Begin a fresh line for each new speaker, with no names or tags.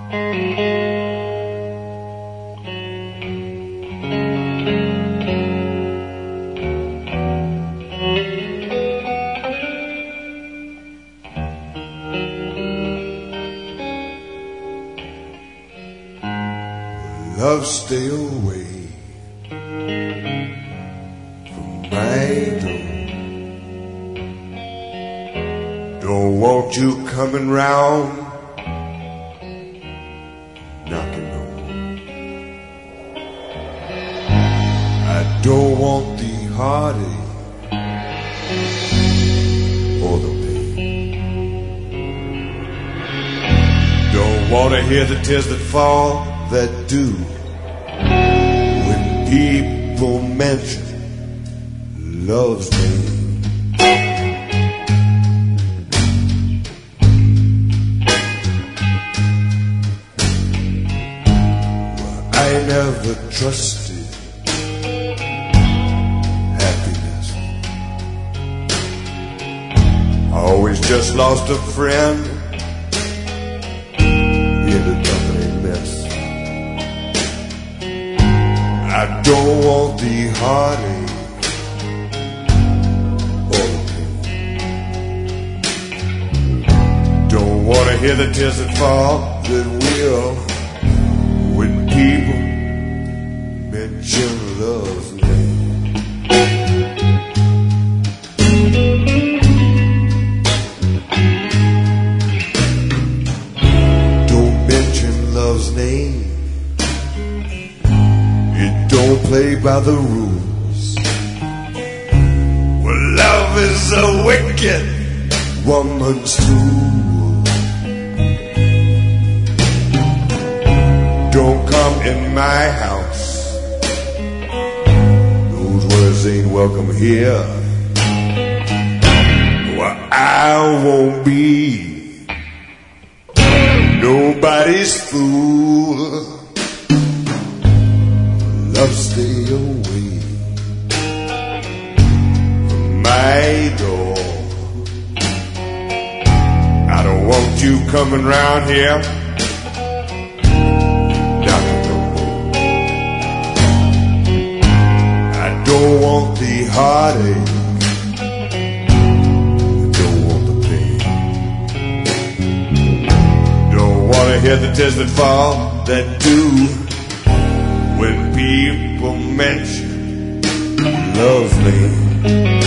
Love, stay away from my door. Don't want you coming round knocking on. I don't want the heartache or the pain. Don't want to hear the tears that fall, that do, when people mention love's name. Well, I never trusted happiness. I always just lost a friend in a company mess. I don't want the heartache or the pain. Don't want to hear the tears that fall, that will, when people mention love's name. Don't mention love's name. Don't play by the rules. Well, love is a wicked woman's tool. Don't come in my house. Those words ain't welcome here. Well, I won't be nobody's fool. Love, stay away from my door. I don't want you coming round here knocking no more. I don't want the heartache, I don't want the pain. Don't want to hear the tears that fall, that do, when people mention love's name.